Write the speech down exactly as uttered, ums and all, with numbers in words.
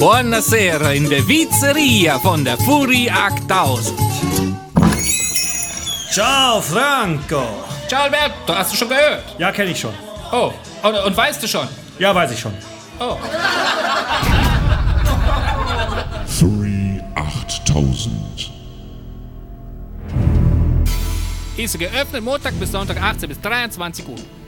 Buonasera in der Pizzeria von der Fury achttausend. Ciao, Franco. Ciao, Alberto. Hast du schon gehört? Ja, kenne ich schon. Oh, und, und weißt du schon? Ja, weiß ich schon. Oh. Fury achttausend. Ist geöffnet Montag bis Sonntag achtzehn bis dreiundzwanzig Uhr.